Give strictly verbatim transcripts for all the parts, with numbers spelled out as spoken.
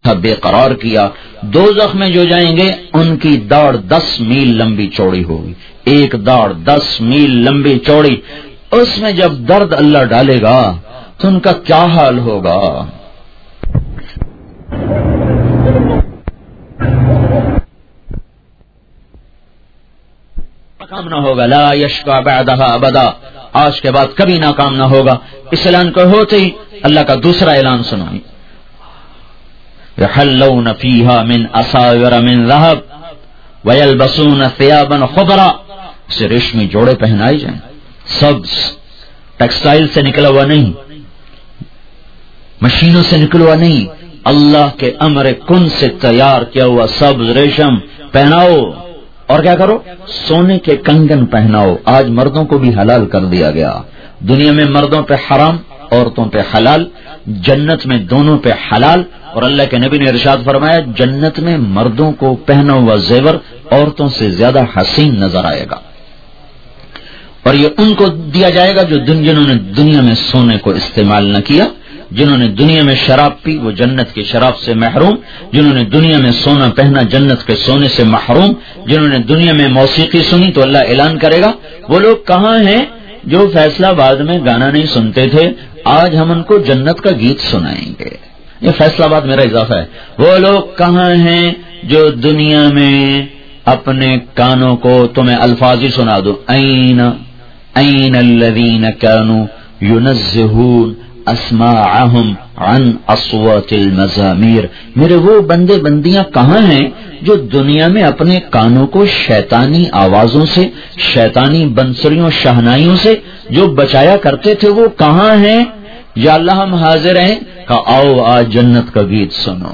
بے قرار کیا. دوزخ میں جو جائیں گے ان کی داڑھ دس میل لمبی چوڑی ہوگی, ایک داڑھ دس میل لمبی چوڑی. اس میں جب درد اللہ ڈالے گا تو ان کا کیا حال ہوگا. ناکام نہ ہوگا. لا یشقى بعدها ابدا, آج کے بعد کبھی ناکام نہ ہوگا. اس اعلان کو ہوتے ہی اللہ کا دوسرا اعلان سنائیں. يحلون فيها من أساور من ذهب ويلبسون ثيابا خضرا, سے ریشمی جوڑے پہنائے جائیں, سبز ٹیکسٹائل سے نکلا ہوا نہیں, مشینوں سے نکلا ہوا نہیں, اللہ کے امر کن سے تیار کیا ہوا سبز ریشم پہناؤ. اور کیا کرو, سونے کے کنگن پہناؤ. آج مردوں کو بھی حلال کر دیا گیا. دنیا میں مردوں پہ حرام, عورتوں پہ حلال, جنت میں دونوں پہ حلال. اور اللہ کے نبی نے ارشاد فرمایا جنت میں مردوں کو پہنا ہوا زیور عورتوں سے زیادہ حسین نظر آئے گا. اور یہ ان کو دیا جائے گا جو جنہوں نے دنیا میں سونے کو استعمال نہ کیا, جنہوں نے دنیا میں شراب پی وہ جنت کی شراب سے محروم, جنہوں نے دنیا میں سونا پہنا جنت کے سونے سے محروم, جنہوں نے دنیا میں موسیقی سنی تو اللہ اعلان کرے گا وہ لوگ کہاں ہیں جو فیصلہ آباد میں گانا نہیں سنتے تھے, آج ہم ان کو جنت کا گیت سنائیں گے. یہ فیصلہ آباد میرا اضافہ ہے. وہ لوگ کہاں ہیں جو دنیا میں اپنے کانوں کو تمہیں الفاظ ہی سنا دو, این این الذین کانوا ینزہون اسماعہم عن اصوات المزامیر. میرے وہ بندے بندیاں کہاں ہیں جو دنیا میں اپنے کانوں کو شیطانی آوازوں سے, شیطانی بنسریوں شہنائیوں سے جو بچایا کرتے تھے, وہ کہاں ہیں؟ یا اللہ ہم حاضر ہیں کہ آؤ آج جنت کا گیت سنو.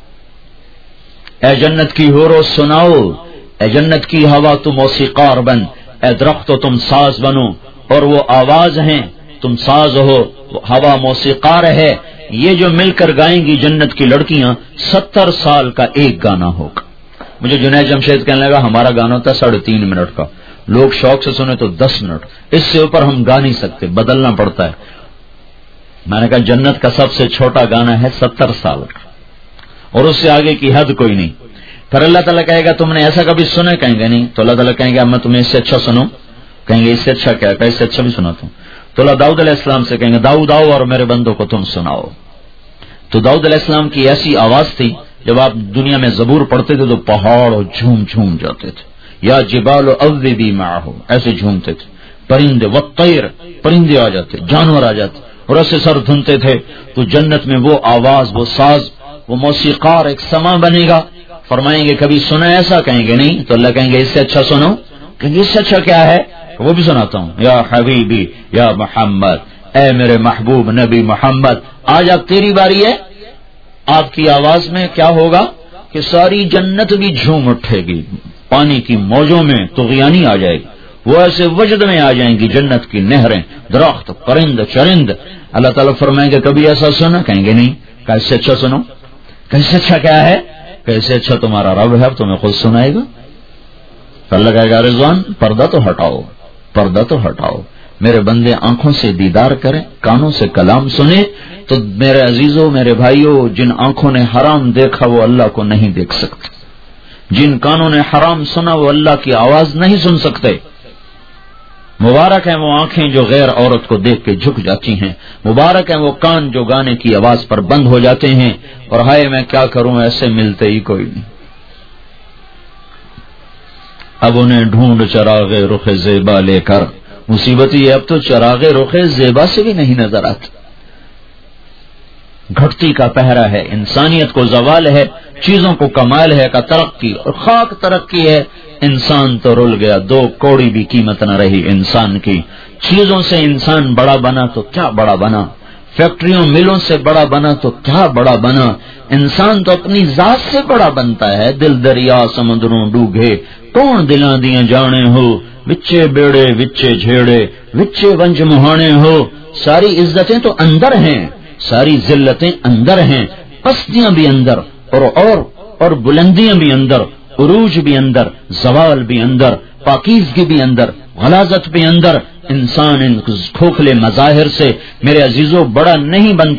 اے جنت کی حورو سناؤ, اے جنت کی ہوا تو موسیقار بن, اے درخت تو تم ساز بنو. اور وہ آواز ہیں, تم ساز ہو, ہوا موسیقار ہے. یہ جو مل کر گائیں گی جنت کی لڑکیاں, ستر سال کا ایک گانا ہوگا. مجھے جنید جمشید کہنے لگا ہمارا گانا تھا ساڑھے تین منٹ کا, لوگ شوق سے سنے تو دس منٹ, اس سے اوپر ہم گا نہیں سکتے, بدلنا پڑتا ہے. میں نے کہا جنت کا سب سے چھوٹا گانا ہے ستر سال کا, اور اس سے آگے کی حد کوئی نہیں. پھر اللہ تعالیٰ کہے گا تم نے ایسا کبھی سنا؟ کہیں گے نہیں. تو اللہ تعالیٰ کہیں گے اب میں تمہیں اس سے اچھا سنوں. کہیں گے اس سے اچھا کیا ہے؟ اس سے اچھا بھی سناتا ہوں. تو اللہ داؤد علیہ السلام سے کہیں گے داؤد آؤ اور میرے بندوں کو تم سناؤ. تو داؤد علیہ السلام کی ایسی آواز تھی جب آپ دنیا میں زبور پڑھتے تھے تو پہاڑ جھوم جھوم جاتے تھے. یا جبال اوبی معہ, ایسے جھومتے تھے. پرندے والطیر, پرندے آ جاتے, جانور آ جاتے, اور ایسے سر دھنتے تھے. تو جنت میں وہ آواز, وہ ساز, وہ موسیقار ایک سما بنے گا. فرمائیں گے کبھی سنا ایسا؟ کہیں گے نہیں. تو اللہ کہیں گے اس سے اچھا سنو. کہیں گے اس سے اچھا کیا ہے؟ وہ بھی سناتا ہوں. یا حبیبی یا محمد, اے میرے محبوب نبی محمد, آج اب تیری باری ہے. آپ کی آواز میں کیا ہوگا کہ ساری جنت بھی جھوم اٹھے گی, پانی کی موجوں میں طغیانی آ جائے گی, وہ ایسے وجد میں آ جائیں گی جنت کی نہریں, درخت, پرند, چرند. اللہ تعالیٰ فرمائیں گے کبھی ایسا سنا؟ کہیں گے نہیں. کیسے اچھا سنو. کیسے اچھا کیا ہے؟ کیسے اچھا تمہارا رب ہے, تمہیں خود سنائے گا. اللہ کہے گا رضوان پردہ تو ہٹاؤ, پردہ تو ہٹاؤ. میرے بندے آنکھوں سے دیدار کریں, کانوں سے کلام سنیں. تو میرے عزیزوں, میرے بھائیوں, جن آنکھوں نے حرام دیکھا وہ اللہ کو نہیں دیکھ سکتے, جن کانوں نے حرام سنا وہ اللہ کی آواز نہیں سن سکتے. مبارک ہیں وہ آنکھیں جو غیر عورت کو دیکھ کے جھک جاتی ہیں, مبارک ہیں وہ کان جو گانے کی آواز پر بند ہو جاتے ہیں. اور ہائے میں کیا کروں, ایسے ملتے ہی کوئی نہیں. اب انہیں ڈھونڈ چراغ رخ زیبا لے کر, مصیبت یہ اب تو چراغ رخ زیبا سے بھی نہیں نظر آتا. گھٹتی کا پہرا ہے, انسانیت کو زوال ہے, چیزوں کو کمال ہے کا ترقی, اور خاک ترقی ہے. انسان تو رل گیا, دو کوڑی بھی قیمت نہ رہی انسان کی. چیزوں سے انسان بڑا بنا تو کیا بڑا بنا, فیکٹریوں ملوں سے بڑا بنا تو کیا بڑا بنا. انسان تو اپنی ذات سے بڑا بنتا ہے. دل دریا سمندروں ڈوبے, کون دلاں دیاں جانے ہو, وچے بیڑے وچے جھیڑے, وچے ونج مہانے ہو. ساری عزتیں تو اندر ہیں, ساری ذلتیں اندر ہیں, پستیاں بھی اندر, اور اور اور بلندیاں بھی اندر, عروج بھی اندر, زوال بھی اندر, پاکیزگی بھی اندر, غلاظت بھی اندر. انسان ان کھوکھلے مظاہر سے میرے عزیزوں بڑا نہیں بنتا.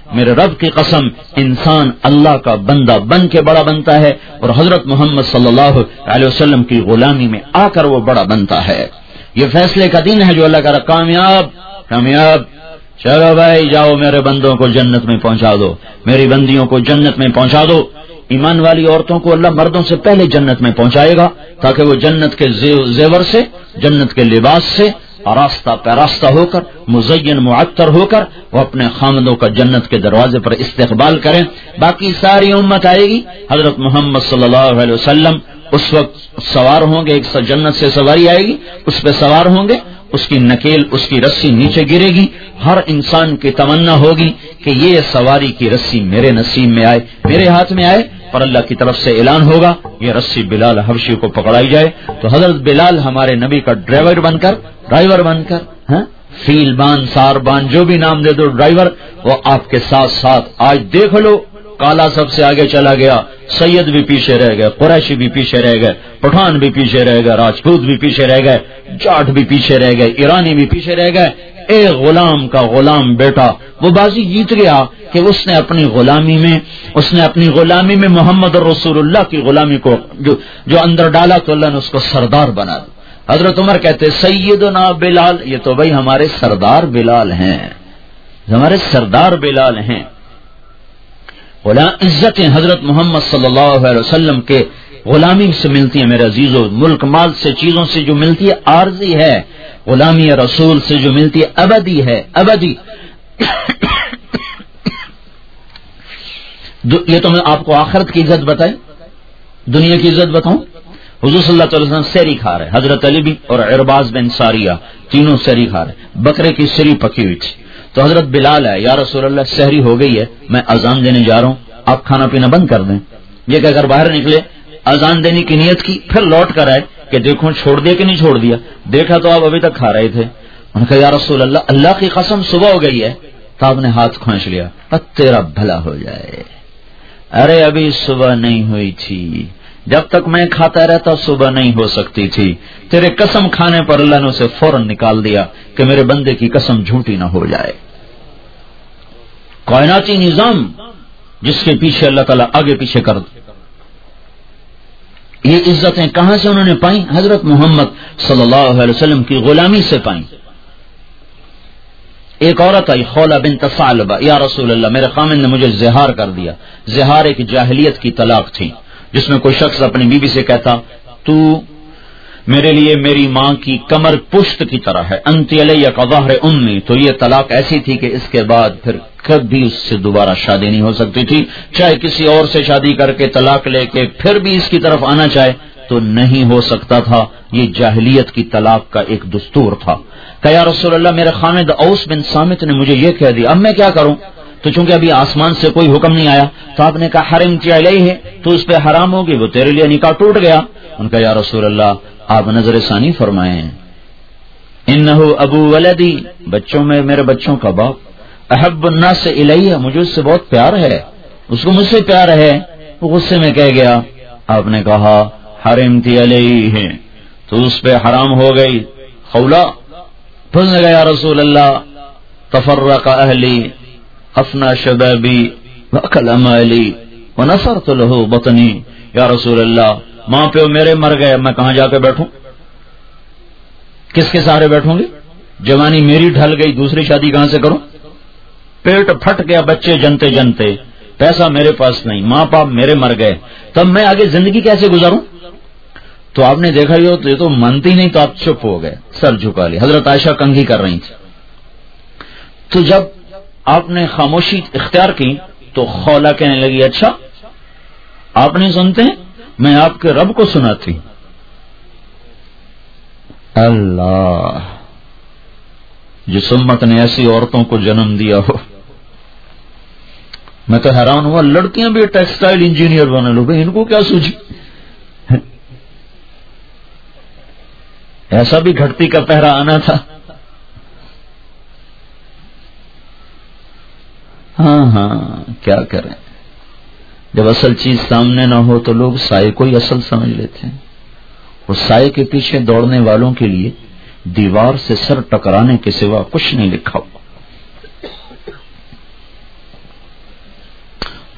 میرے رب کی قسم انسان اللہ کا بندہ بن کے بڑا بنتا ہے اور حضرت محمد صلی اللہ علیہ وسلم کی غلامی میں آ کر وہ بڑا بنتا ہے. یہ فیصلے کا دن ہے جو اللہ کا کامیاب کامیاب چلو بھائی جاؤ میرے بندوں کو جنت میں پہنچا دو, میری بندیوں کو جنت میں پہنچا دو. ایمان والی عورتوں کو اللہ مردوں سے پہلے جنت میں پہنچائے گا تاکہ وہ جنت کے زیور سے, جنت کے لباس سے آراستہ پیراستہ ہو کر, مزین معطر ہو کر وہ اپنے خامدوں کا جنت کے دروازے پر استقبال کریں. باقی ساری امت آئے گی, حضرت محمد صلی اللہ علیہ وسلم اس وقت سوار ہوں گے, ایک جنت سے سواری آئے گی, اس پہ سوار ہوں گے, اس کی نکیل اس کی رسی نیچے گرے گی. ہر انسان کی تمنا ہوگی کہ یہ سواری کی رسی میرے نصیب میں آئے, میرے ہاتھ میں آئے, پر اللہ کی طرف سے اعلان ہوگا یہ رسی بلال حبشی کو پکڑائی جائے. تو حضرت بلال ہمارے نبی کا ڈرائیور بن کر ڈرائیور بن کر ہاں فیل بان سار بان جو بھی نام دے دو ڈرائیور, وہ آپ کے ساتھ ساتھ. آج دیکھ لو کالا سب سے آگے چلا گیا, سید بھی پیچھے رہ گئے, قریشی بھی پیچھے رہ گئے, پٹھان بھی پیچھے رہ گئے, راجپوت بھی پیچھے رہ گئے, جاٹ بھی پیچھے رہ گئے, ایرانی بھی پیچھے رہ گئے. ایک غلام کا غلام بیٹا وہ بازی جیت گیا کہ اس نے اپنی غلامی میں اس نے اپنی غلامی میں محمد رسول اللہ کی غلامی کو جو, جو اندر ڈالا تو اللہ نے اس کو سردار بنا دیا. حضرت عمر کہتے سیدنا بلال, یہ تو بھائی ہمارے سردار بلال ہیں, ہمارے سردار بلال ہیں. غلام عزتیں حضرت محمد صلی اللہ علیہ وسلم کے غلامی سے ملتی ہیں میرے عزیزو. ملک مال سے چیزوں سے جو ملتی ہے عارضی ہے, غلامی رسول سے جو ملتی ہے ابدی ہے, ابدی. یہ تو میں آپ کو آخرت کی عزت بتائیں, دنیا کی عزت بتاؤں. حضور صلی اللہ علیہ وسلم سیری کھا رہے, حضرت علی بھی اور عرباز بن ساریہ تینوں سیری کھا رہے, بکرے کی سری پکی ہوئی تھی. تو حضرت بلال ہے, یا رسول اللہ سحری ہو گئی ہے, میں اذان دینے جا رہا ہوں, آپ کھانا پینا بند کر دیں. یہ کہ اگر باہر نکلے اذان دینے کی نیت کی, پھر لوٹ کر آئے کہ دیکھو چھوڑ دیا کہ نہیں چھوڑ دیا, دیکھا تو آپ ابھی تک کھا رہے تھے. انہوں نے کہا یا رسول اللہ اللہ کی قسم صبح ہو گئی ہے. تو آپ نے ہاتھ کھینچ لیا, تیرا بھلا ہو جائے, ارے ابھی صبح نہیں ہوئی تھی, جب تک میں کھاتا رہتا صبح نہیں ہو سکتی تھی, تیرے قسم کھانے پر اللہ نے اسے فوراً نکال دیا کہ میرے بندے کی قسم جھوٹی نہ ہو جائے. کائناتی نظام جس کے پیچھے اللہ تعالیٰ آگے پیچھے کر دے. یہ عزتیں کہاں سے انہوں نے پائیں؟ حضرت محمد صلی اللہ علیہ وسلم کی غلامی سے پائیں. ایک عورت آئی خولہ بنت ثعلبہ, یا رسول اللہ میرے خامن نے مجھے زہار کر دیا. زہار ایک جاہلیت کی طلاق تھی جس میں کوئی شخص اپنی بیوی سے کہتا تو میرے لیے میری ماں کی کمر پشت کی طرح ہے, انتی علیہ کا ظہر امی. تو یہ طلاق ایسی تھی کہ اس کے بعد پھر کبھی اس سے دوبارہ شادی نہیں ہو سکتی تھی, چاہے کسی اور سے شادی کر کے طلاق لے کے پھر بھی اس کی طرف آنا چاہے تو نہیں ہو سکتا تھا. یہ جاہلیت کی طلاق کا ایک دستور تھا. کہ یا رسول اللہ میرے خامد اوس بن صامت نے مجھے یہ کہہ دیا, اب میں کیا کروں؟ تو چونکہ ابھی آسمان سے کوئی حکم نہیں آیا تو آپ نے کہا حرمتی علیہ, تو اس پہ حرام ہوگی, وہ تیرے لیے نکاح ٹوٹ گیا. ان کا یا رسول اللہ آپ نظر ثانی فرمائیں, انہو ابو ولدی, بچوں میں میرے بچوں کا باپ, احب الناس الیہ, مجھے اس سے بہت پیار ہے, اس کو مجھ سے پیار ہے. وہ غصے میں کہہ گیا, آپ نے کہا حرمتی علیہ, تو اس پہ حرام ہو گئی. خولا پھلنے گیا رسول اللہ, تفرق اہلی افنا شبابی وکل مالی ونصرت له بطنی. یا رسول اللہ ماں پیو میرے مر گئے, میں کہاں جا کے بیٹھوں, کس کے سہارے بیٹھوں گی؟ جوانی میری ڈھل گئی, دوسری شادی کہاں سے کروں؟ پیٹ پھٹ گیا بچے جنتے جنتے, پیسہ میرے پاس نہیں, ماں باپ میرے مر گئے, تب میں آگے زندگی کیسے گزاروں؟ تو آپ نے دیکھا یہ تو مانتی نہیں, تو آپ چپ ہو گئے, سر جھکا لی. حضرت عائشہ کنگھی کر رہی تھی. تو جب آپ نے خاموشی اختیار کی تو خولا کہنے لگی اچھا آپ نہیں سنتے, میں آپ کے رب کو سناتی. اللہ, جس امت نے ایسی عورتوں کو جنم دیا ہو. میں تو حیران ہوا, لڑکیاں بھی ٹیکسٹائل انجینئر بنے لو, بھائی ان کو کیا سوچی؟ ایسا بھی گھٹتی کا پہرا آنا تھا. ہاں ہاں کیا کریں, جب اصل چیز سامنے نہ ہو تو لوگ سائے کو ہی اصل سمجھ لیتے ہیں. اور سائے کے پیچھے دوڑنے والوں کے لیے دیوار سے سر ٹکرانے کے سوا کچھ نہیں لکھا ہوا.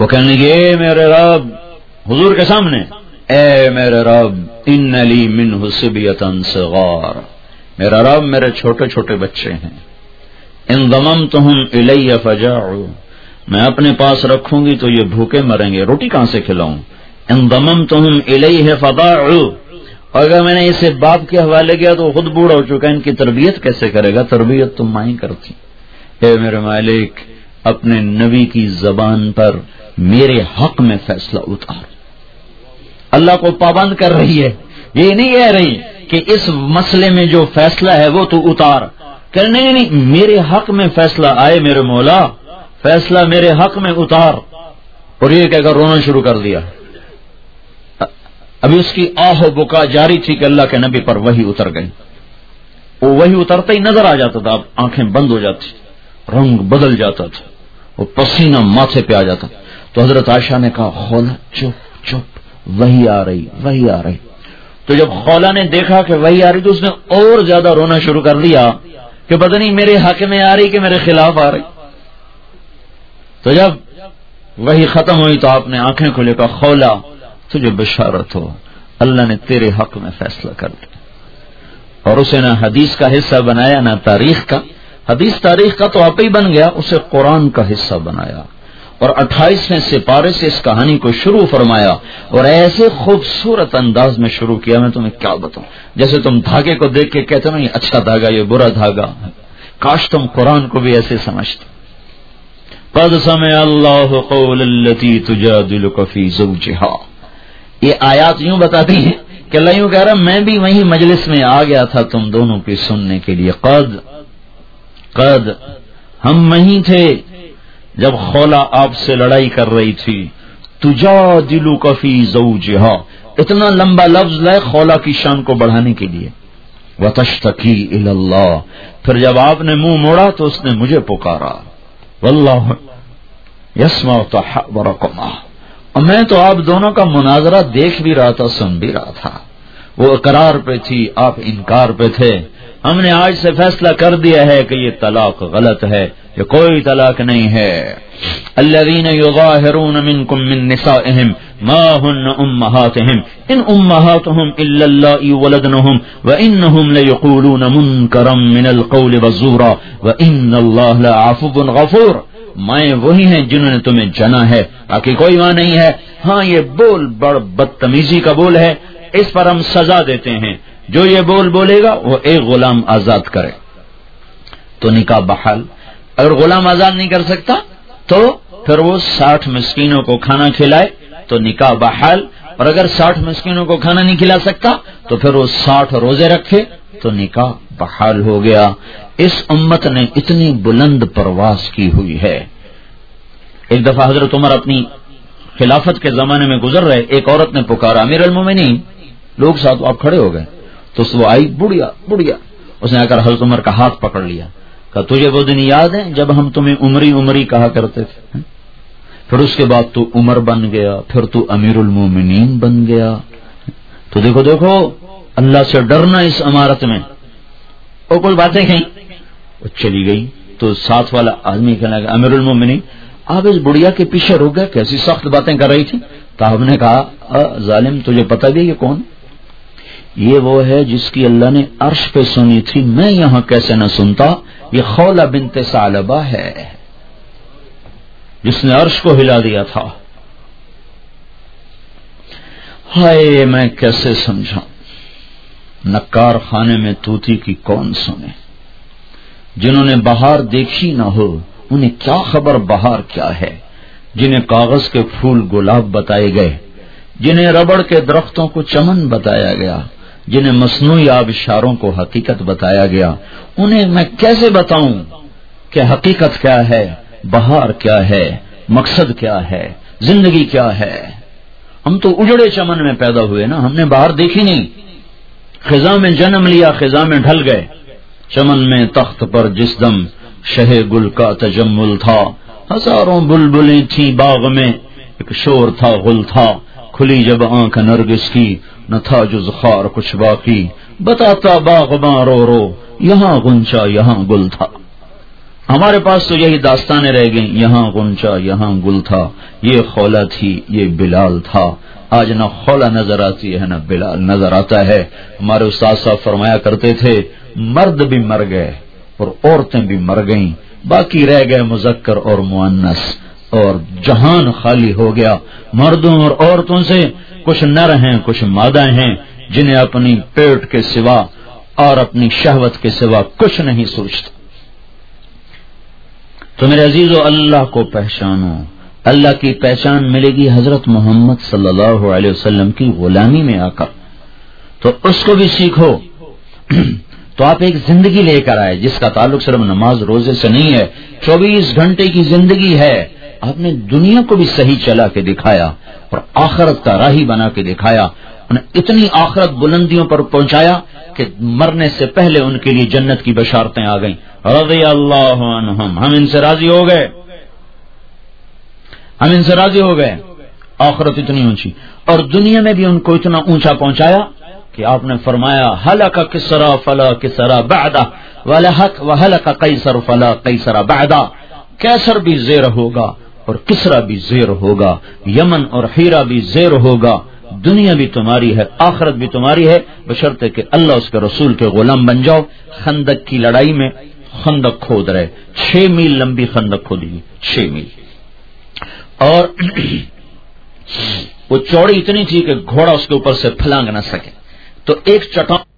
وہ کہنے لگے اے میرے رب، حضور کے سامنے، اے میرے رب ان لی منہ صبیۃ صغار، میرا رب میرے چھوٹے چھوٹے بچے ہیں، ان ضممتہم الی فجاعوا، میں اپنے پاس رکھوں گی تو یہ بھوکے مریں گے، روٹی کہاں سے کھلاؤں؟ ان ضممتہم الیہ فضاعوا، اور اگر میں نے اسے باپ کے حوالے کیا تو خود بوڑھا ہو چکا ہے، ان کی تربیت کیسے کرے گا؟ تربیت تم ماں ہی کرتی۔ اے میرے مالک، اپنے نبی کی زبان پر میرے حق میں فیصلہ اتار۔ اللہ کو پابند کر رہی ہے، یہ نہیں کہہ رہی کہ اس مسئلے میں جو فیصلہ ہے وہ تو اتار، کرنے نہیں، میرے حق میں فیصلہ آئے میرے مولا، فیصلہ میرے حق میں اتار۔ اور یہ کہہ کر رونا شروع کر دیا۔ ابھی اس کی آہ و بکا جاری تھی کہ اللہ کے نبی پر وحی اتر گئی۔ وہ وحی اترتا ہی نظر آ جاتا تھا، اب آنکھیں بند ہو جاتی، رنگ بدل جاتا تھا، وہ پسینہ ماتھے پہ آ جاتا۔ تو حضرت عائشہ نے کہا خولا چپ چپ، وحی آ رہی وحی آ رہی۔ تو جب خولا نے دیکھا کہ وحی آ رہی تو اس نے اور زیادہ رونا شروع کر دیا کہ پتہ نہیں میرے حق میں آ رہی کہ میرے خلاف آ رہی۔ تو جب وحی ختم ہوئی تو آپ نے آنکھیں کھولے کہا خولا تجھے بشارت ہو، اللہ نے تیرے حق میں فیصلہ کر دیا۔ اور اسے نہ حدیث کا حصہ بنایا نہ تاریخ کا، حدیث تاریخ کا تو آپ ہی بن گیا، اسے قرآن کا حصہ بنایا اور اٹھائیسویں سپارے سے اس کہانی کو شروع فرمایا، اور ایسے خوبصورت انداز میں شروع کیا، میں تمہیں کیا بتاؤں، جیسے تم دھاگے کو دیکھ کے کہتے ہو نا یہ اچھا دھاگا یہ برا دھاگا، کاش تم قرآن کو بھی ایسے سمجھتے۔ قد سمع اللہ قول التی تجادلک فی زوجہا، یہ آیات یوں بتاتی ہیں کہ اللہ یوں کہہ رہا میں بھی وہیں مجلس میں آ گیا تھا تم دونوں کی سننے کے لیے۔ قد قد ہم وہیں تھے جب خولا آپ سے لڑائی کر رہی تھی، تجادلک فی زوجہا، اتنا لمبا لفظ لائے خولا کی شان کو بڑھانے کے لیے، وتشتکی الی اللہ، پھر جب آپ نے منہ موڑا تو اس نے مجھے پکارا، واللہ یسمع تحاورکما، اور میں تو آپ دونوں کا مناظرہ دیکھ بھی رہا تھا سن بھی رہا تھا، وہ اقرار پہ تھی آپ انکار پہ تھے، ہم نے آج سے فیصلہ کر دیا ہے کہ یہ طلاق غلط ہے، یہ کوئی طلاق نہیں ہے۔ الذین یظاہرون منکم من نسائہم ما ہن امہاتہم ان امہاتہم الا اللائي ولدنہم وانہم لیقولون منکرا من القول والزورا وان اللہ لعفو غفور، مائیں وہی ہیں جنہوں نے تمہیں جنا ہے، باقی کوئی ماں نہیں ہے۔ ہاں یہ بول بڑ بدتمیزی کا بول ہے، اس پر ہم سزا دیتے ہیں، جو یہ بول بولے گا وہ ایک غلام آزاد کرے تو نکاح بحال، اگر غلام آزاد نہیں کر سکتا تو پھر وہ ساٹھ مسکینوں کو کھانا کھلائے تو نکاح بحال، اور اگر ساٹھ مسکینوں کو کھانا نہیں کھلا سکتا تو پھر وہ ساٹھ روزے رکھے تو نکاح بحال ہو گیا۔ اس امت نے اتنی بلند پرواز کی ہوئی ہے۔ ایک دفعہ حضرت عمر اپنی خلافت کے زمانے میں گزر رہے، ایک عورت نے پکارا امیر المومنین، لوگ ساتھ آپ کھڑے ہو گئے، تو وہ آئی بڑھیا بڑھیا، اس نے آ کر حضرت عمر کا ہاتھ پکڑ لیا، کہا تجھے وہ دن یاد ہے جب ہم تمہیں عمری عمری کہا کرتے تھے، پھر اس کے بعد تو عمر بن گیا، پھر تو امیر المومنین بن گیا، تو دیکھو دیکھو اللہ سے ڈرنا اس عمارت میں۔ اور کوئی باتیں کہیں وہ چلی گئی تو ساتھ والا آدمی کہنے لگا امیر المومنین آپ اس بڑھیا کے پیچھے رک گئے، کیسی سخت باتیں کر رہی تھی؟ تو آپ نے کہا ظالم تجھے پتہ بھی یہ کون؟ یہ وہ ہے جس کی اللہ نے عرش پہ سنی تھی، میں یہاں کیسے نہ سنتا، یہ خولا بنت ثعلبہ ہے جس نے عرش کو ہلا دیا تھا۔ ہائے میں کیسے سمجھاؤں، نکار خانے میں طوطی کی کون سنے، جنہوں نے بہار دیکھی نہ ہو انہیں کیا خبر بہار کیا ہے، جنہیں کاغذ کے پھول گلاب بتائے گئے، جنہیں ربڑ کے درختوں کو چمن بتایا گیا، جنہیں مصنوعی آبشاروں کو حقیقت بتایا گیا، انہیں میں کیسے بتاؤں کہ حقیقت کیا ہے، بہار کیا ہے، مقصد کیا ہے، زندگی کیا ہے۔ ہم تو اجڑے چمن میں پیدا ہوئے نا، ہم نے بہار دیکھی نہیں، خزاں میں جنم لیا خزاں میں ڈھل گئے، چمن میں تخت پر جس دم شہ گل کا تجمل تھا، ہزاروں بلبلیں تھیں باغ میں، ایک شور تھا غل تھا، کھلی جب آنکھ نرگس کی نہ تھا جز خار کچھ باقی، بتاتا باغباں رو رو یہاں غنچہ یہاں گل تھا۔ ہمارے پاس تو یہی داستانیں رہ گئیں، یہاں غنچہ یہاں گل تھا، یہ خولا تھی یہ بلال تھا. آج نہ خولا نظر آتی ہے نہ بلال نظر آتا ہے. ہمارے استاد صاحب فرمایا کرتے تھے مرد بھی مر گئے اور عورتیں بھی مر گئیں، باقی رہ گئے مذکر اور مؤنث، اور جہان خالی ہو گیا مردوں اور عورتوں سے. کچھ نر ہیں کچھ مادہ ہیں جنہیں اپنی پیٹ کے سوا اور اپنی شہوت کے سوا کچھ نہیں سوچتا. تو میرے عزیزو اللہ کو پہچانو. اللہ کی پہچان ملے گی حضرت محمد صلی اللہ علیہ وسلم کی غلامی میں آ کر. تو اس کو بھی سیکھو. تو آپ ایک زندگی لے کر آئے جس کا تعلق صرف نماز روزے سے نہیں ہے، چوبیس گھنٹے کی زندگی ہے. آپ نے دنیا کو بھی صحیح چلا کے دکھایا اور آخرت کا راہی بنا کے دکھایا. انہیں اتنی آخرت بلندیوں پر پہنچایا کہ مرنے سے پہلے ان کے لیے جنت کی بشارتیں آ گئیں. رضی اللہ عنہم، ہم ان سے راضی ہو گئے، ہم ان سے راضی ہو گئے. آخرت اتنی اونچی، اور دنیا میں بھی ان کو اتنا اونچا پہنچایا کہ آپ نے فرمایا ہلک کسرا فلا کسرا بعدہ ولہک وہلک قیصر فلا قیصر بعدہ. کیسر بھی زیر ہوگا اور کسرا بھی زیر ہوگا، یمن اور ہیرا بھی زیر ہوگا. دنیا بھی تمہاری ہے، آخرت بھی تمہاری ہے، بشرطے کہ اللہ اس کے رسول کے غلام بن جاؤ. خندق کی لڑائی میں خندق کھود رہے، چھ میل لمبی خندق کھودی گئی، چھ میل، اور وہ چوڑی اتنی تھی کہ گھوڑا اس کے اوپر سے پھلانگ نہ سکے. تو ایک چٹان